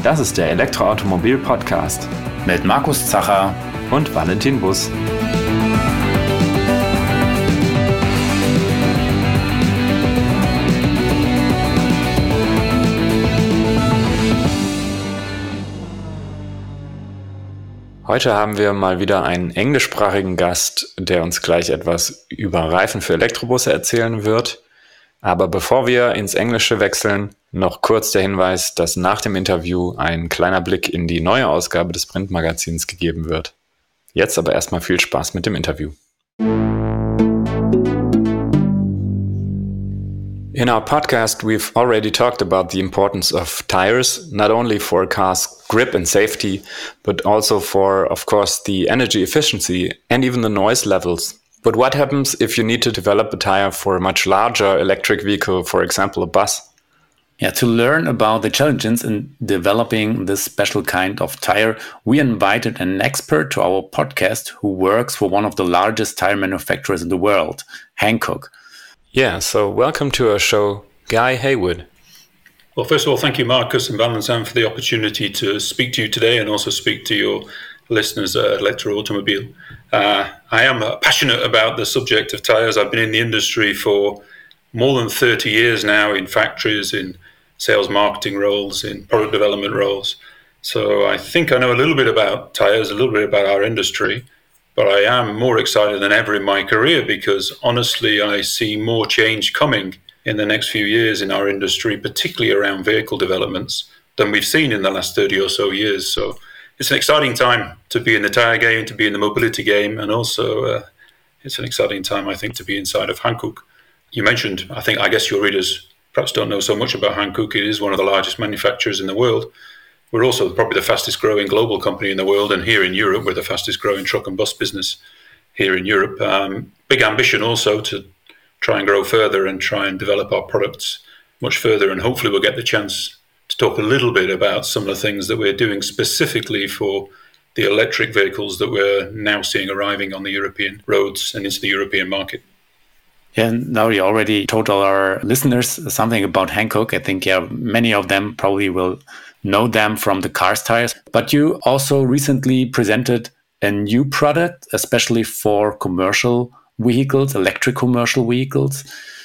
Das ist der Elektroautomobil-Podcast mit Markus Zacher und Valentin Bus. Heute haben wir mal wieder einen englischsprachigen Gast, der uns gleich etwas über Reifen für Elektrobusse erzählen wird. Aber bevor wir ins Englische wechseln, noch kurz der Hinweis, dass nach dem Interview ein kleiner Blick in die neue Ausgabe des Printmagazins gegeben wird. Jetzt aber erstmal viel Spaß mit dem Interview. In our podcast, we've already talked about the importance of tires, not only for a car's grip and safety, but also for, of course, the energy efficiency and even the noise levels. But what happens if you need to develop a tire for a much larger electric vehicle, for example, a bus? Yeah, to learn about the challenges in developing this special kind of tire, we invited an expert to our podcast who works for one of the largest tire manufacturers in the world, Hankook. Yeah, so welcome to our show, Guy Haywood. Well, first of all, thank you, Marcus and Valentin, for the opportunity to speak to you today and also speak to your listeners at Electro Automobile. I am passionate about the subject of tyres. I've been in the industry for more than 30 years now in factories, in sales marketing roles, in product development roles. So I think I know a little bit about tyres, a little bit about our industry, but I am more excited than ever in my career because honestly, I see more change coming in the next few years in our industry, particularly around vehicle developments, than we've seen in the last 30 or so years. So it's an exciting time to be in the tyre game, to be in the mobility game, and also it's an exciting time, I think, to be inside of Hankook. You mentioned, I guess your readers perhaps don't know so much about Hankook. It is one of the largest manufacturers in the world. We're also probably the fastest growing global company in the world, and here in Europe, we're the fastest growing truck and bus business here in Europe. Big ambition also to try and grow further and try and develop our products much further, and hopefully we'll get the chance to talk a little bit about some of the things that we're doing specifically for the electric vehicles that we're now seeing arriving on the European roads and into the European market. Yeah, now you already told all our listeners something about Hankook. I think many of them probably will know them from the cars tires. But you also recently presented a new product, especially for commercial vehicles, electric commercial vehicles.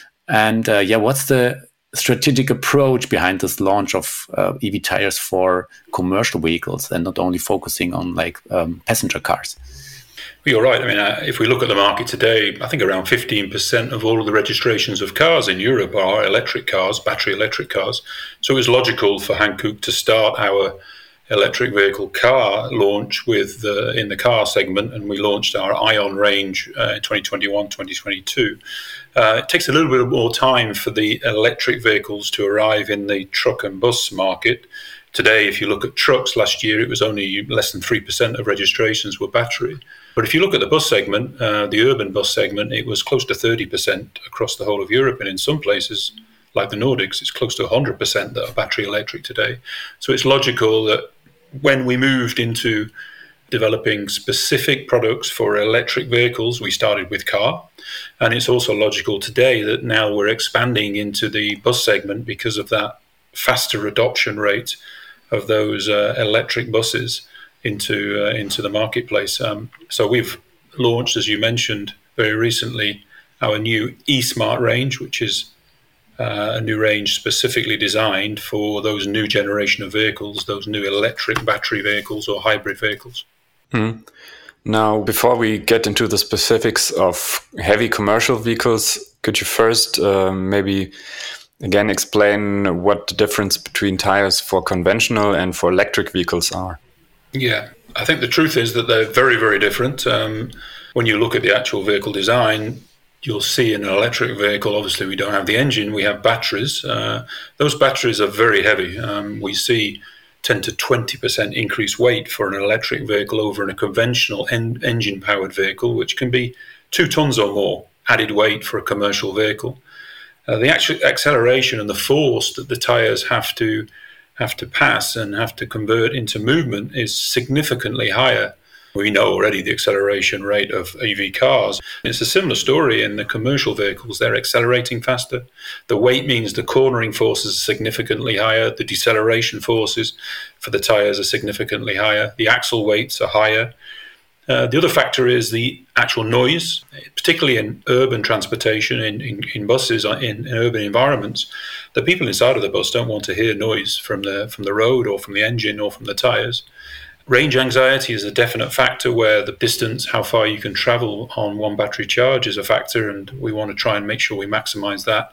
And what's the strategic approach behind this launch of EV tires for commercial vehicles and not only focusing on passenger cars? Well, you're right. I mean, if we look at the market today, I think around 15% of all of the registrations of cars in Europe are electric cars, battery electric cars. So it was logical for Hankook to start our electric vehicle car launch in the car segment, and we launched our Ion range in 2021, 2022. It takes a little bit more time for the electric vehicles to arrive in the truck and bus market. Today, if you look at trucks, last year it was only less than 3% of registrations were battery. But if you look at the bus segment, the urban bus segment, it was close to 30% across the whole of Europe, and in some places, like the Nordics, it's close to 100% that are battery electric today. So it's logical that when we moved into developing specific products for electric vehicles, we started with car. And it's also logical today that now we're expanding into the bus segment because of that faster adoption rate of those electric buses into the marketplace. So we've launched, as you mentioned, very recently, our new eSmart range, which is a new range specifically designed for those new generation of vehicles, those new electric battery vehicles or hybrid vehicles. Mm-hmm. Now, before we get into the specifics of heavy commercial vehicles, could you first maybe again explain what the difference between tires for conventional and for electric vehicles are? Yeah, I think the truth is that they're very, very different. When you look at the actual vehicle design, you'll see in an electric vehicle, obviously we don't have the engine, we have batteries. Those batteries are very heavy. We see 10 to 20% increased weight for an electric vehicle over in a conventional engine-powered vehicle, which can be 2 tons or more added weight for a commercial vehicle. The actual acceleration and the force that the tires have to pass and have to convert into movement is significantly higher We know already the acceleration rate of EV cars. It's a similar story in the commercial vehicles. They're accelerating faster. The weight means the cornering forces are significantly higher. The deceleration forces for the tires are significantly higher. The axle weights are higher. The other factor is the actual noise, particularly in urban transportation, in buses, in urban environments. The people inside of the bus don't want to hear noise from the road or from the engine or from the tyres. Range anxiety is a definite factor where the distance, how far you can travel on one battery charge is a factor, and we want to try and make sure we maximise that.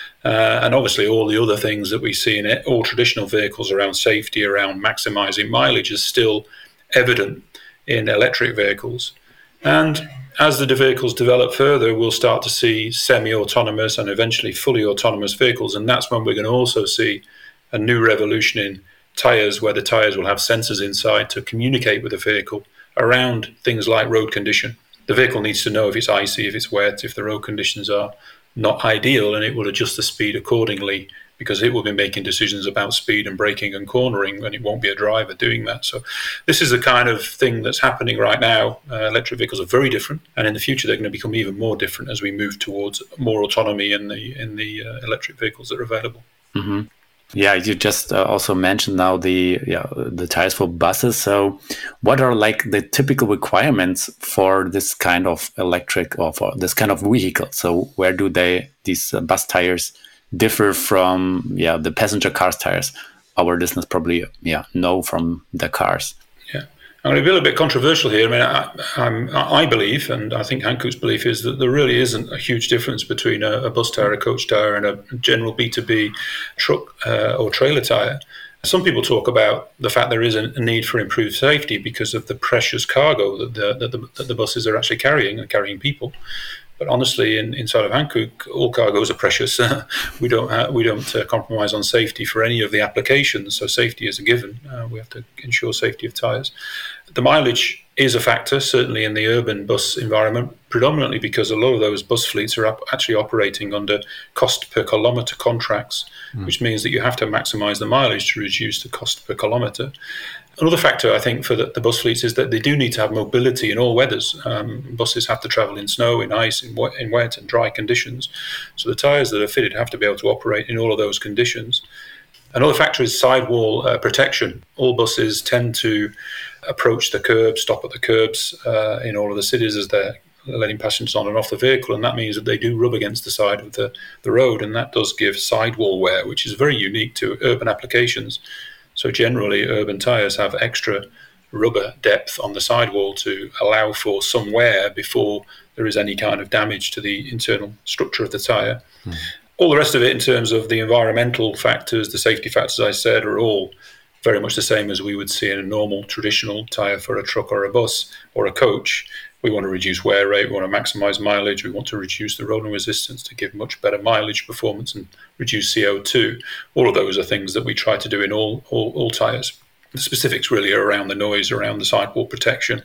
And obviously all the other things that we see in all traditional vehicles around safety, around maximising mileage is still evident in electric vehicles. And as the vehicles develop further, we'll start to see semi-autonomous and eventually fully autonomous vehicles. And that's when we're going to also see a new revolution in tyres, where the tyres will have sensors inside to communicate with the vehicle around things like road condition. The vehicle needs to know if it's icy, if it's wet, if the road conditions are not ideal, and it will adjust the speed accordingly, because it will be making decisions about speed and braking and cornering, and it won't be a driver doing that. So this is the kind of thing that's happening right now. Electric vehicles are very different, and in the future they're going to become even more different as we move towards more autonomy in the electric vehicles that are available. Mm-hmm. Yeah, you just also mentioned now the tires for buses. So what are like the typical requirements for this kind of electric or for this kind of vehicle? So where do these bus tires differ from the passenger cars tires? Our listeners probably know from the cars. Yeah, I'm going to be a little bit controversial here. I mean, I believe, and I think Hankook's belief is that there really isn't a huge difference between a bus tire, a coach tire, and a general B2B truck or trailer tire. Some people talk about the fact there is a need for improved safety because of the precious cargo that the buses are actually carrying people. But honestly, inside of Hankook, all cargoes are precious. We don't compromise on safety for any of the applications. So safety is a given. We have to ensure safety of tyres. The mileage is a factor, certainly in the urban bus environment, predominantly because a lot of those bus fleets are actually operating under cost per kilometre contracts, which means that you have to maximise the mileage to reduce the cost per kilometre. Another factor, I think, for the bus fleets is that they do need to have mobility in all weathers. Buses have to travel in snow, in ice, in wet and dry conditions. So the tyres that are fitted have to be able to operate in all of those conditions. Another factor is sidewall protection. All buses tend to approach the curbs, stop at the curbs in all of the cities as they're letting passengers on and off the vehicle, and that means that they do rub against the side of the road, and that does give sidewall wear, which is very unique to urban applications. So generally, urban tyres have extra rubber depth on the sidewall to allow for some wear before there is any kind of damage to the internal structure of the tyre. All the rest of it, in terms of the environmental factors, the safety factors I said, are all very much the same as we would see in a normal traditional tyre for a truck or a bus or a coach. We want to reduce wear rate, we want to maximise mileage, we want to reduce the rolling resistance to give much better mileage performance and reduce CO2. All of those are things that we try to do in all tyres. The specifics really are around the noise, around the sidewall protection,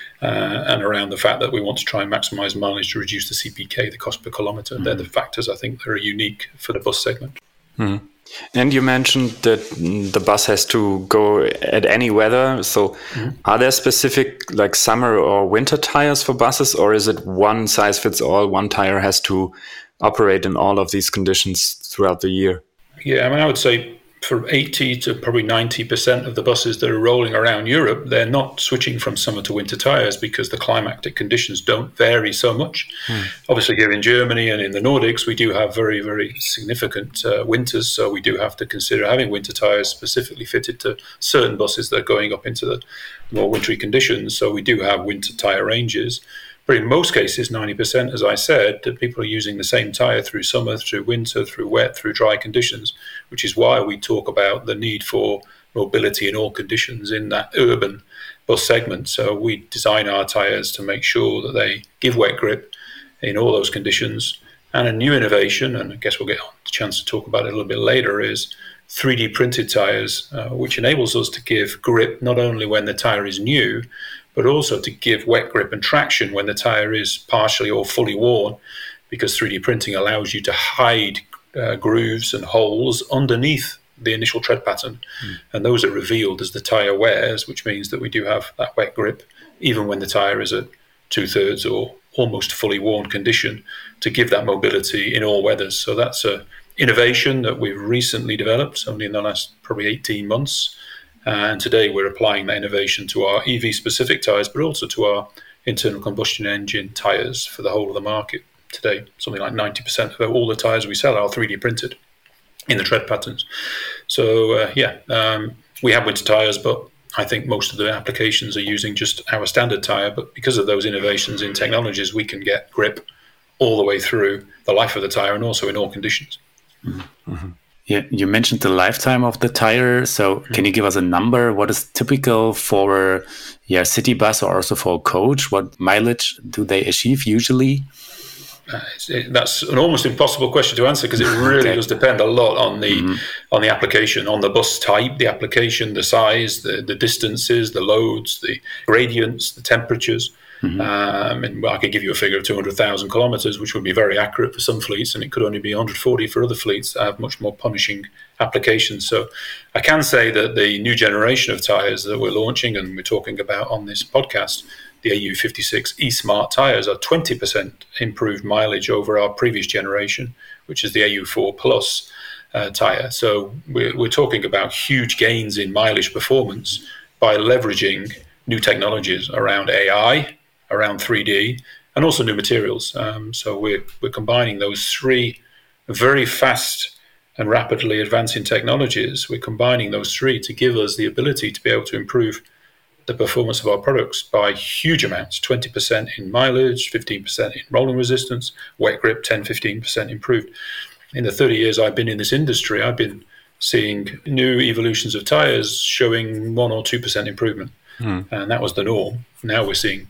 and around the fact that we want to try and maximise mileage to reduce the CPK, the cost per kilometre. They're the factors I think that are unique for the bus segment. And you mentioned that the bus has to go at any weather. So are there specific like summer or winter tires for buses, or is it one size fits all? One tire has to operate in all of these conditions throughout the year? Yeah, I mean, I would say for 80 to probably 90% of the buses that are rolling around Europe, they're not switching from summer to winter tyres because the climatic conditions don't vary so much. Obviously, here in Germany and in the Nordics, we do have very, very significant winters. So we do have to consider having winter tyres specifically fitted to certain buses that are going up into the more wintry conditions. So we do have winter tyre ranges. But in most cases, 90%, as I said, that people are using the same tyre through summer, through winter, through wet, through dry conditions, which is why we talk about the need for mobility in all conditions in that urban bus segment. So we design our tyres to make sure that they give wet grip in all those conditions. And a new innovation, and I guess we'll get a chance to talk about it a little bit later, is 3D printed tyres, which enables us to give grip not only when the tyre is new, but also to give wet grip and traction when the tyre is partially or fully worn, because 3D printing allows you to hide grooves and holes underneath the initial tread pattern. And those are revealed as the tyre wears, which means that we do have that wet grip, even when the tyre is at 2/3 or almost fully worn condition, to give that mobility in all weathers. So that's a innovation that we've recently developed, only in the last probably 18 months. And today we're applying that innovation to our EV-specific tyres, but also to our internal combustion engine tyres for the whole of the market. Today, something like 90% of all the tyres we sell are 3D printed in the tread patterns. So, we have winter tyres, but I think most of the applications are using just our standard tyre. But because of those innovations in technologies, we can get grip all the way through the life of the tyre and also in all conditions. Mm-hmm. Yeah, you mentioned the lifetime of the tire. So can you give us a number? What is typical for city bus or also for coach? What mileage do they achieve usually? That's an almost impossible question to answer, because it really does depend a lot on the application, on the bus type, the application, the size, the distances, the loads, the gradients, the temperatures. And I could give you a figure of 200,000 kilometers, which would be very accurate for some fleets, and it could only be 140 for other fleets that have much more punishing applications. So I can say that the new generation of tires that we're launching and we're talking about on this podcast, the AU56 eSmart tires, are 20% improved mileage over our previous generation, which is the AU4 Plus tire. So we're talking about huge gains in mileage performance by leveraging new technologies around AI, around 3D, and also new materials. So we're combining those three very fast and rapidly advancing technologies. We're combining those three to give us the ability to be able to improve the performance of our products by huge amounts, 20% in mileage, 15% in rolling resistance, wet grip, 10-15% improved. In the 30 years I've been in this industry, I've been seeing new evolutions of tires showing 1 or 2% improvement. And that was the norm. Now we're seeing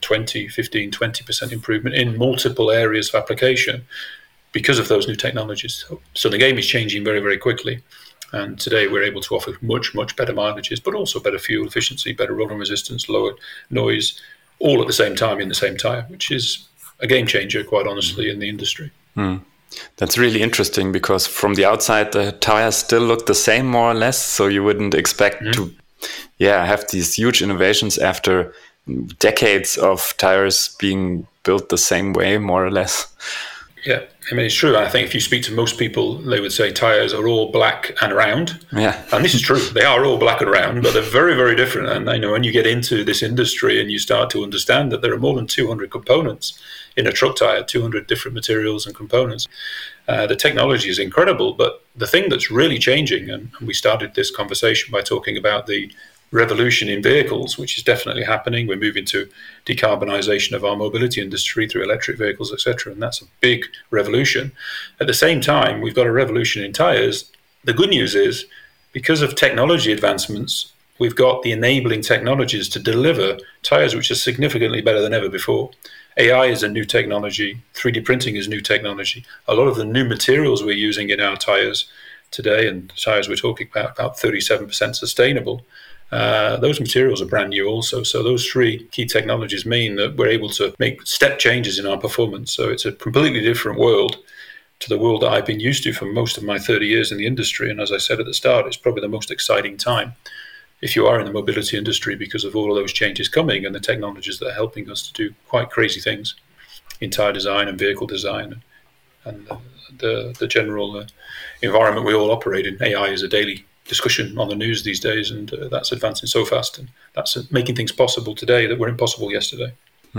20% improvement in multiple areas of application because of those new technologies. So the game is changing very, very quickly. And today we're able to offer much, much better mileages, but also better fuel efficiency, better rolling resistance, lower noise, all at the same time in the same tire, which is a game changer, quite honestly, in the industry. That's really interesting, because from the outside, the tires still look the same, more or less. So you wouldn't expect to have these huge innovations after decades of tires being built the same way, more or less. Yeah, I mean, it's true. I think if you speak to most people, they would say tires are all black and round. Yeah. And this is true. They are all black and round, but they're very, very different. And I know when you get into this industry and you start to understand that there are more than 200 components in a truck tire, 200 different materials and components, the technology is incredible. But the thing that's really changing, and we started this conversation by talking about the revolution in vehicles, which is definitely happening. We're moving to decarbonization of our mobility industry through electric vehicles, etc., and that's a big revolution. At the same time, we've got a revolution in tires. The good news is, because of technology advancements, we've got the enabling technologies to deliver tires which are significantly better than ever before. AI is a new technology. 3D printing is new technology. A lot of the new materials we're using in our tires today, and the tires we're talking about 37% sustainable, those materials are brand new also. So those three key technologies mean that we're able to make step changes in our performance. So it's a completely different world to the world that I've been used to for most of my 30 years in the industry. And as I said at the start, it's probably the most exciting time if you are in the mobility industry, because of all of those changes coming and the technologies that are helping us to do quite crazy things in tire design and vehicle design and the general environment we all operate in. AI is a daily discussion on the news these days, and that's advancing so fast, and that's making things possible today that were impossible yesterday.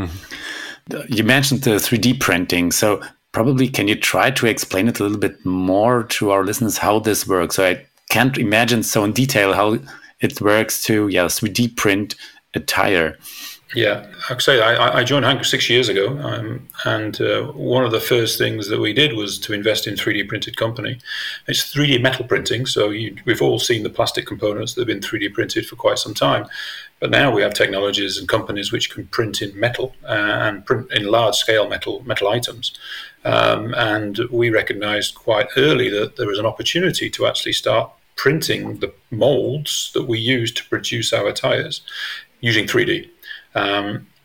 You mentioned the 3D printing, so probably can you try to explain it a little bit more to our listeners how this works? So I can't imagine so in detail how it works to 3D print a tire. Yeah, I'd say I joined Hankook 6 years ago, and one of the first things that we did was to invest in 3D printed company. It's 3D metal printing, so we've all seen the plastic components that have been 3D printed for quite some time, but now we have technologies and companies which can print in metal and print in large-scale metal items. And we recognized quite early that there was an opportunity to actually start printing the molds that we use to produce our tires using 3D.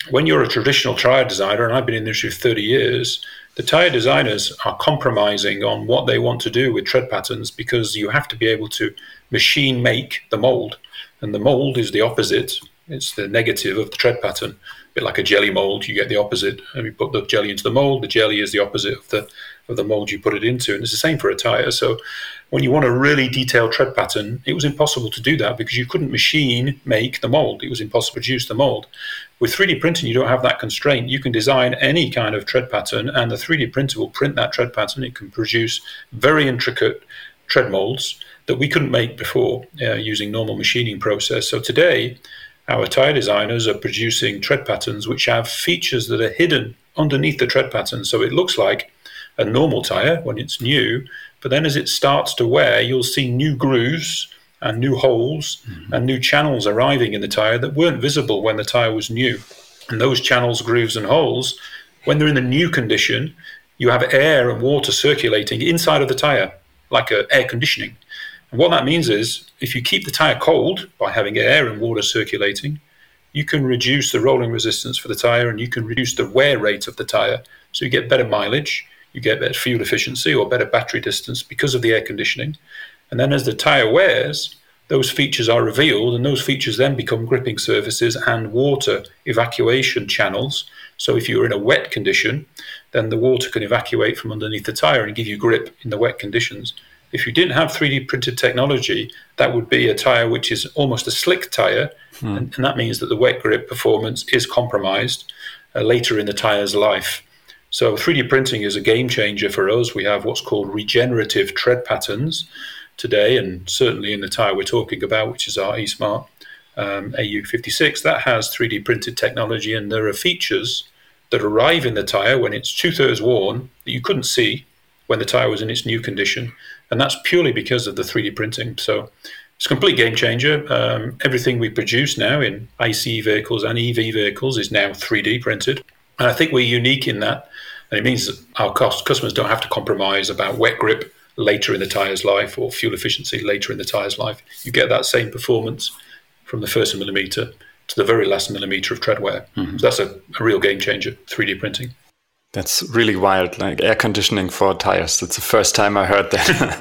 when you're a traditional tyre designer, and I've been in the industry for 30 years, the tyre designers are compromising on what they want to do with tread patterns because you have to be able to machine make the mold. And the mold is the opposite. It's the negative of the tread pattern. A bit like a jelly mold, you get the opposite. And you put the jelly into the mold, the jelly is the opposite of the mold you put it into. And it's the same for a tyre. So when you want a really detailed tread pattern, it was impossible to do that because you couldn't machine make the mold. It was impossible to produce the mold. With 3D printing, you don't have that constraint. You can design any kind of tread pattern, and the 3D printer will print that tread pattern. It can produce very intricate tread molds that we couldn't make before using normal machining process. So today, our tyre designers are producing tread patterns which have features that are hidden underneath the tread pattern. So it looks like a normal tyre when it's new, but then as it starts to wear, you'll see new grooves and new holes and new channels arriving in the tyre that weren't visible when the tyre was new. And those channels, grooves and holes, when they're in the new condition, you have air and water circulating inside of the tyre, like air conditioning. And what that means is if you keep the tyre cold by having air and water circulating, you can reduce the rolling resistance for the tyre and you can reduce the wear rate of the tyre. So you get better mileage, you get better fuel efficiency or better battery distance because of the air conditioning. And then as the tyre wears, those features are revealed, and those features then become gripping surfaces and water evacuation channels. So if you're in a wet condition, then the water can evacuate from underneath the tyre and give you grip in the wet conditions. If you didn't have 3D printed technology, that would be a tyre which is almost a slick tyre, and that means that the wet grip performance is compromised later in the tyre's life. So 3D printing is a game changer for us. We have what's called regenerative tread patterns today, and certainly in the tyre we're talking about, which is our eSmart AU56, that has 3D printed technology, and there are features that arrive in the tyre when it's 2/3 worn that you couldn't see when the tyre was in its new condition, and that's purely because of the 3D printing. So it's a complete game changer. Everything we produce now in ICE vehicles and EV vehicles is now 3D printed, and I think we're unique in that, and it means that our customers don't have to compromise about wet grip later in the tyre's life or fuel efficiency later in the tyre's life. You get that same performance from the first millimetre to the very last millimetre of tread wear. So that's a real game changer, 3D printing. That's really wild, like air conditioning for tires. That's the first time I heard that.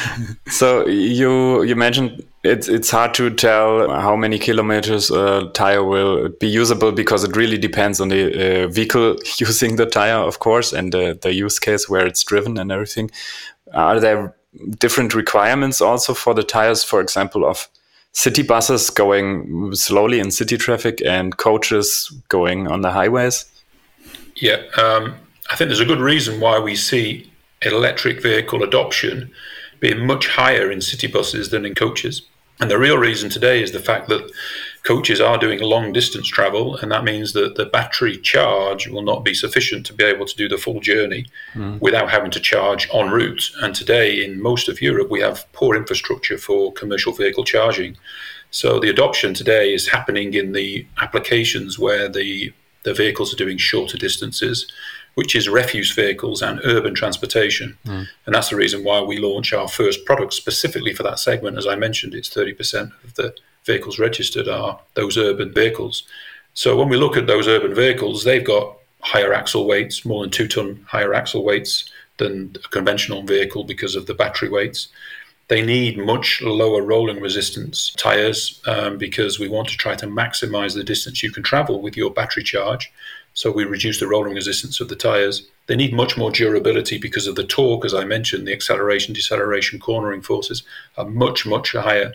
So you mentioned it's hard to tell how many kilometers a tire will be usable because it really depends on the vehicle using the tire, of course, and the use case where it's driven and everything. Are there different requirements also for the tires, for example, of city buses going slowly in city traffic and coaches going on the highways? Yeah, I think there's a good reason why we see electric vehicle adoption being much higher in city buses than in coaches. And the real reason today is the fact that coaches are doing long distance travel, and that means that the battery charge will not be sufficient to be able to do the full journey without having to charge en route. And today in most of Europe, we have poor infrastructure for commercial vehicle charging. So the adoption today is happening in the applications where the vehicles are doing shorter distances, which is refuse vehicles and urban transportation. And that's the reason why we launch our first product specifically for that segment. As I mentioned, it's 30% of the vehicles registered are those urban vehicles. So when we look at those urban vehicles, they've got higher axle weights, more than 2 ton higher axle weights than a conventional vehicle because of the battery weights. They need much lower rolling resistance tyres because we want to try to maximize the distance you can travel with your battery charge. So we reduce the rolling resistance of the tyres. They need much more durability because of the torque, as I mentioned. The acceleration, deceleration, cornering forces are much, much higher.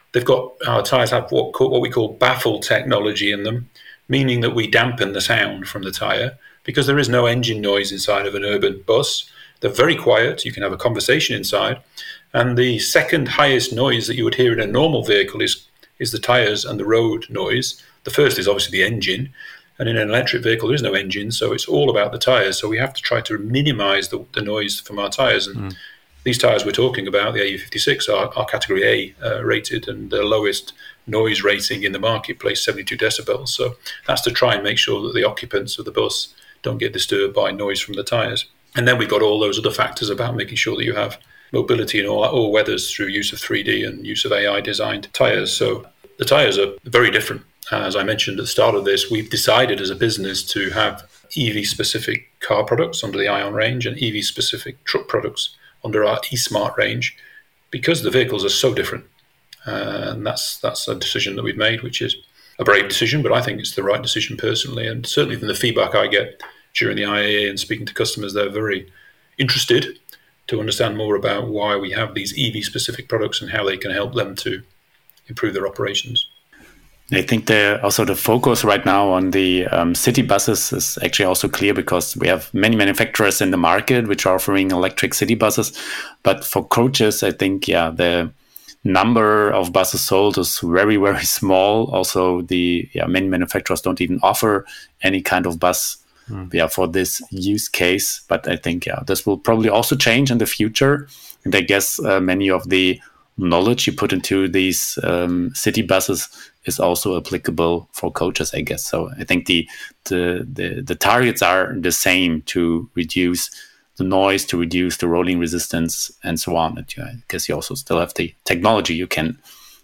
Our tyres have what we call baffle technology in them, meaning that we dampen the sound from the tyre because there is no engine noise inside of an urban bus. They're very quiet. You can have a conversation inside. And the second highest noise that you would hear in a normal vehicle is the tyres and the road noise. The first is obviously the engine. And in an electric vehicle, there is no engine, so it's all about the tyres. So we have to try to minimize the noise from our tyres. And these tyres we're talking about, the AU56, are category A rated, and the lowest noise rating in the marketplace, 72 decibels. So that's to try and make sure that the occupants of the bus don't get disturbed by noise from the tyres. And then we've got all those other factors about making sure that you have mobility in all weathers through use of 3D and use of AI designed tyres. So the tyres are very different. as I mentioned at the start of this, we've decided as a business to have EV-specific car products under the ION range and EV-specific truck products under our eSmart range, because the vehicles are so different. And that's a decision that we've made, which is a brave decision, but I think it's the right decision personally. And certainly from the feedback I get during the IAA and speaking to customers, they're very interested to understand more about why we have these EV-specific products and how they can help them to improve their operations. I think the focus right now on the city buses is actually also clear, because we have many manufacturers in the market which are offering electric city buses. But for coaches, I think, the number of buses sold is very, very small. Also, many manufacturers don't even offer any kind of bus for this use case. But I think, this will probably also change in the future. And I guess many of the knowledge you put into these city buses is also applicable for coaches, I guess. So I think the targets are the same, to reduce the noise, to reduce the rolling resistance, and so on. I guess you also still have the technology you can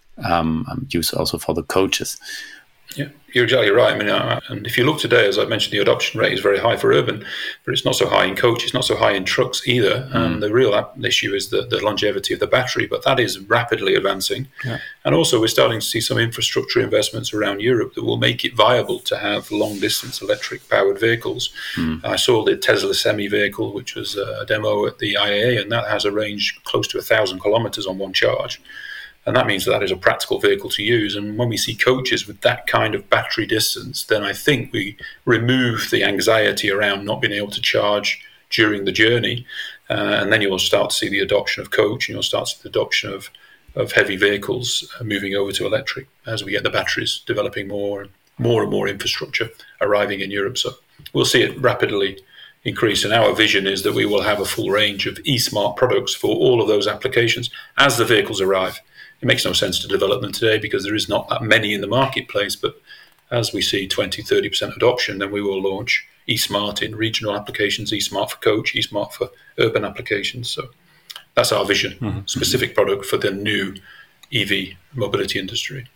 use also for the coaches. Yeah, you're exactly right. I mean, and if you look today, as I mentioned, the adoption rate is very high for urban, but it's not so high in coach, it's not so high in trucks either. And the real issue is the longevity of the battery, but that is rapidly advancing. Yeah. And also we're starting to see some infrastructure investments around Europe that will make it viable to have long-distance electric-powered vehicles. I saw the Tesla Semi vehicle, which was a demo at the IAA, and that has a range close to 1,000 kilometers on one charge. And that means that is a practical vehicle to use. And when we see coaches with that kind of battery distance, then I think we remove the anxiety around not being able to charge during the journey. And then you'll start to see the adoption of coach, and you'll start to see the adoption of heavy vehicles moving over to electric as we get the batteries developing more and more infrastructure arriving in Europe. So we'll see it rapidly increase. And our vision is that we will have a full range of eSmart products for all of those applications as the vehicles arrive. It makes no sense to develop them today because there is not that many in the marketplace. But as we see 20-30% adoption, then we will launch eSmart in regional applications, eSmart for coach, eSmart for urban applications. So that's our vision, specific product for the new EV mobility industry.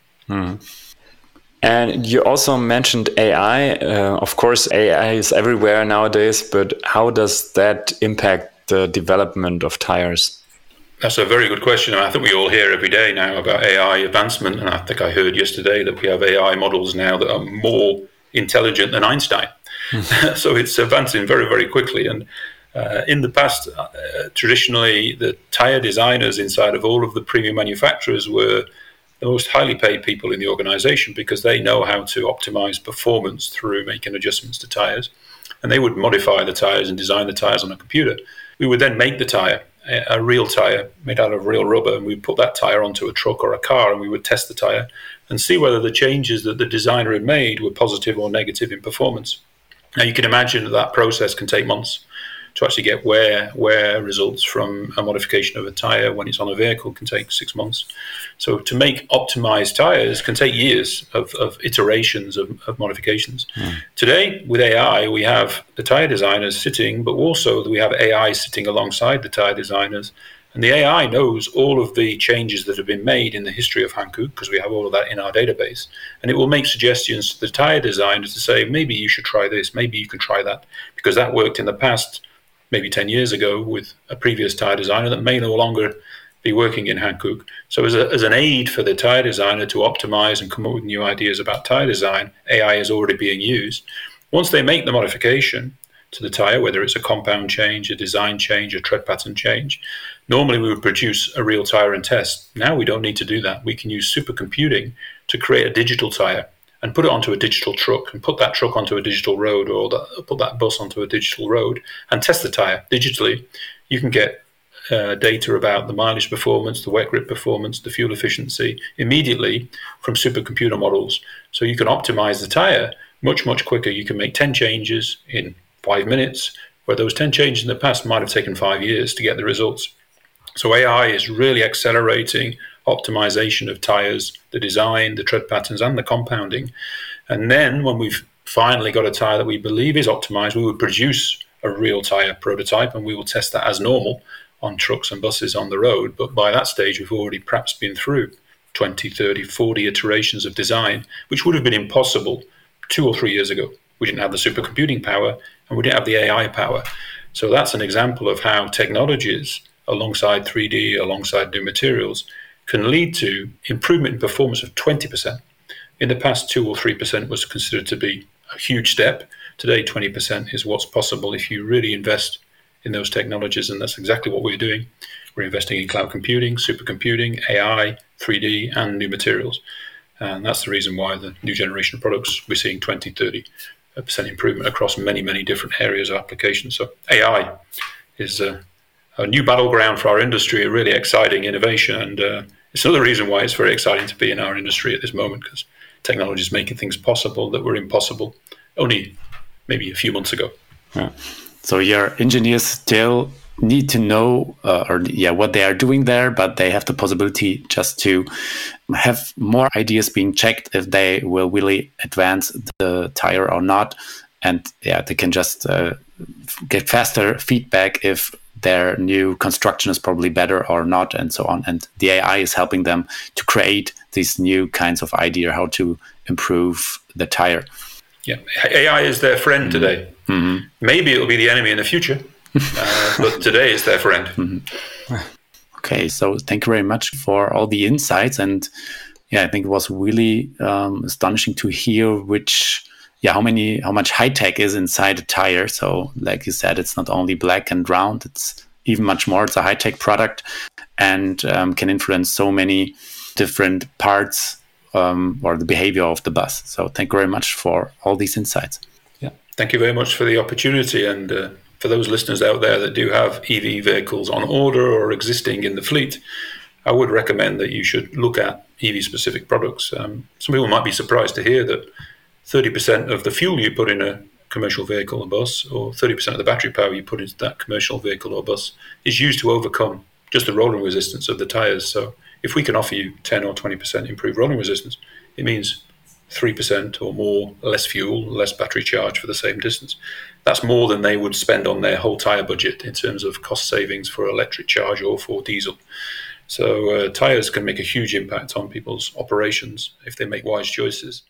And you also mentioned AI. Of course, AI is everywhere nowadays, but how does that impact the development of tires? That's a very good question. I think we all hear every day now about AI advancement. And I think I heard yesterday that we have AI models now that are more intelligent than Einstein. So it's advancing very, very quickly. And in the past, traditionally, the tire designers inside of all of the premium manufacturers were the most highly paid people in the organization, because they know how to optimize performance through making adjustments to tires. And they would modify the tires and design the tires on a computer. We would then make the tire, a real tire made out of real rubber, and we'd put that tire onto a truck or a car, and we would test the tire and see whether the changes that the designer had made were positive or negative in performance. Now, you can imagine that process can take months to actually get where results from a modification of a tire when it's on a vehicle can take 6 months. So to make optimized tires can take years of iterations of modifications. Today, with AI, we have the tire designers sitting, but also we have AI sitting alongside the tire designers. And the AI knows all of the changes that have been made in the history of Hankook, because we have all of that in our database. And it will make suggestions to the tire designers to say, maybe you should try this, maybe you can try that, because that worked in the past, maybe 10 years ago, with a previous tire designer that may no longer be working in Hankook. So as an aid for the tire designer to optimize and come up with new ideas about tire design, AI is already being used. Once they make the modification to the tire, whether it's a compound change, a design change, a tread pattern change, normally we would produce a real tire and test. Now we don't need to do that. We can use supercomputing to create a digital tire and put it onto a digital truck, and put that truck onto a digital road, or put that bus onto a digital road, and test the tire digitally. You can get data about the mileage performance, the wet grip performance, the fuel efficiency immediately from supercomputer models. So you can optimize the tire much, much quicker. You can make 10 changes in 5 minutes, where those 10 changes in the past might have taken 5 years to get the results. So AI is really accelerating optimization of tires, the design, the tread patterns, and the compounding. And then when we've finally got a tire that we believe is optimized, we would produce a real tire prototype, and we will test that as normal on trucks and buses on the road. But by that stage, we've already perhaps been through 20, 30, 40 iterations of design, which would have been impossible 2 or 3 years ago. We didn't have the supercomputing power and we didn't have the AI power. So that's an example of how technologies, alongside 3D, alongside new materials, can lead to improvement in performance of 20%. In the past, 2 or 3% was considered to be a huge step. Today, 20% is what's possible if you really invest in those technologies, and that's exactly what we're doing. We're investing in cloud computing, supercomputing, AI, 3D, and new materials. And that's the reason why the new generation of products, we're seeing 20, 30% improvement across many, many different areas of application. So AI is a new battleground for our industry, a really exciting innovation. And it's another reason why it's very exciting to be in our industry at this moment, because technology is making things possible that were impossible only maybe a few months ago. Yeah. So your engineers still need to know what they are doing there, but they have the possibility just to have more ideas being checked if they will really advance the tire or not. And they can just get faster feedback if their new construction is probably better or not, and so on. And the AI is helping them to create these new kinds of idea how to improve the tire. Yeah, AI is their friend today. Mm-hmm. Maybe it'll be the enemy in the future, but today it's their friend. Mm-hmm. Okay, so thank you very much for all the insights. And I think it was really astonishing to hear how much high tech is inside a tire. So like you said, it's not only black and round, it's even much more. It's a high tech product and can influence so many different parts or the behavior of the bus. So thank you very much for all these insights. Yeah, thank you very much for the opportunity. And for those listeners out there that do have EV vehicles on order or existing in the fleet, I would recommend that you should look at EV specific products. Some people might be surprised to hear that 30% of the fuel you put in a commercial vehicle or bus, or 30% of the battery power you put into that commercial vehicle or bus, is used to overcome just the rolling resistance of the tires. So if we can offer you 10 or 20% improved rolling resistance, it means 3% or more less fuel, less battery charge for the same distance. That's more than they would spend on their whole tire budget in terms of cost savings for electric charge or for diesel. So tires can make a huge impact on people's operations if they make wise choices.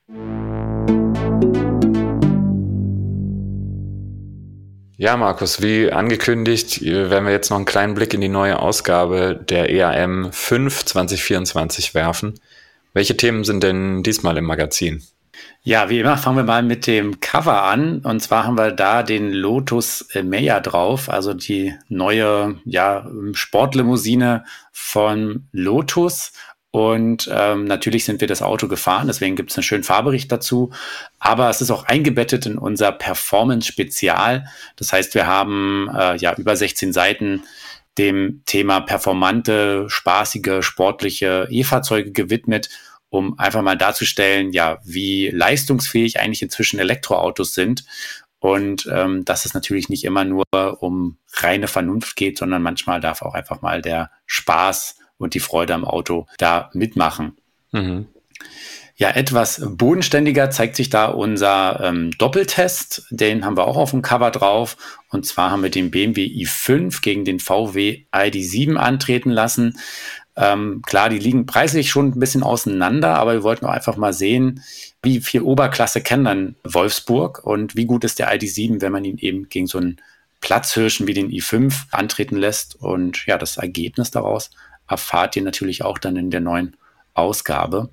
Ja, Markus, wie angekündigt, werden wir jetzt noch einen kleinen Blick in die neue Ausgabe der EAM 5 2024 werfen. Welche Themen sind denn diesmal im Magazin? Ja, wie immer fangen wir mal mit dem Cover an. Und zwar haben wir da den Lotus Emeya drauf, also die neue Sportlimousine von Lotus. Und natürlich sind wir das Auto gefahren, deswegen gibt es einen schönen Fahrbericht dazu. Aber es ist auch eingebettet in unser Performance-Spezial. Das heißt, wir haben über 16 Seiten dem Thema performante, spaßige, sportliche E-Fahrzeuge gewidmet, um einfach mal darzustellen, wie leistungsfähig eigentlich inzwischen Elektroautos sind. Und dass es natürlich nicht immer nur um reine Vernunft geht, sondern manchmal darf auch einfach mal der Spaß und die Freude am Auto da mitmachen. Mhm. Ja, etwas bodenständiger zeigt sich da unser Doppeltest. Den haben wir auch auf dem Cover drauf. Und zwar haben wir den BMW i5 gegen den VW ID.7 antreten lassen. Klar, die liegen preislich schon ein bisschen auseinander, aber wir wollten auch einfach mal sehen, wie viel Oberklasse kennt dann Wolfsburg und wie gut ist der ID.7, wenn man ihn eben gegen so einen Platzhirschen wie den i5 antreten lässt. Und ja, das Ergebnis daraus erfahrt ihr natürlich auch dann in der neuen Ausgabe.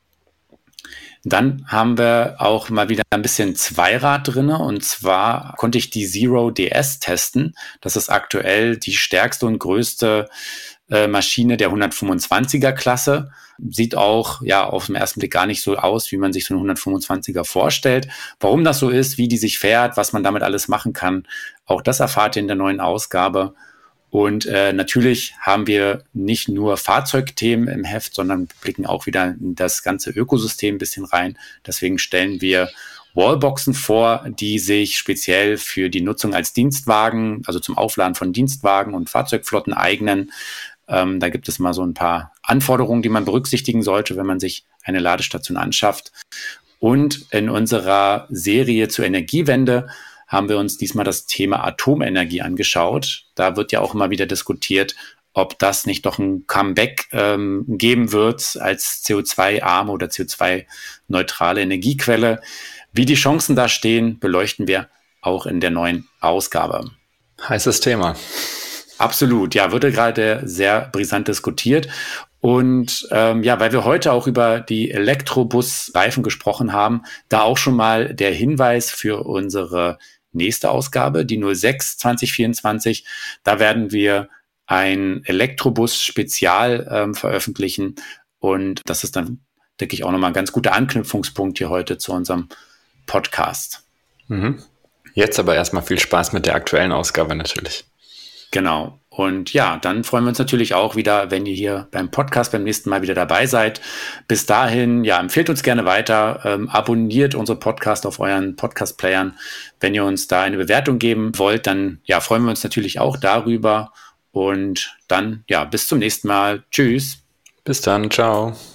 Dann haben wir auch mal wieder ein bisschen Zweirad drin, und zwar konnte ich die Zero DS testen. Das ist aktuell die stärkste und größte Maschine der 125er Klasse. Sieht auch auf den ersten Blick gar nicht so aus, wie man sich so einen 125er vorstellt. Warum das so ist, wie die sich fährt, was man damit alles machen kann, auch das erfahrt ihr in der neuen Ausgabe. Und natürlich haben wir nicht nur Fahrzeugthemen im Heft, sondern blicken auch wieder in das ganze Ökosystem ein bisschen rein. Deswegen stellen wir Wallboxen vor, die sich speziell für die Nutzung als Dienstwagen, also zum Aufladen von Dienstwagen und Fahrzeugflotten eignen. Da gibt es mal so ein paar Anforderungen, die man berücksichtigen sollte, wenn man sich eine Ladestation anschafft. Und in unserer Serie zur Energiewende haben wir uns diesmal das Thema Atomenergie angeschaut. Da wird ja auch immer wieder diskutiert, ob das nicht doch ein Comeback geben wird als CO2-arme oder CO2-neutrale Energiequelle. Wie die Chancen da stehen, beleuchten wir auch in der neuen Ausgabe. Heißes Thema. Absolut, ja, wurde gerade sehr brisant diskutiert. Und weil wir heute auch über die Elektrobusreifen gesprochen haben, da auch schon mal der Hinweis für unsere nächste Ausgabe, die 06 2024. Da werden wir ein Elektrobus-Spezial veröffentlichen. Und das ist dann, denke ich, auch nochmal ein ganz guter Anknüpfungspunkt hier heute zu unserem Podcast. Mhm. Jetzt aber erstmal viel Spaß mit der aktuellen Ausgabe natürlich. Genau. Und ja, dann freuen wir uns natürlich auch wieder, wenn ihr hier beim Podcast beim nächsten Mal wieder dabei seid. Bis dahin, ja, empfehlt uns gerne weiter, abonniert unsere Podcast auf euren Podcast-Playern. Wenn ihr uns da eine Bewertung geben wollt, dann ja, freuen wir uns natürlich auch darüber. Und dann, ja, bis zum nächsten Mal. Tschüss. Bis dann, ciao.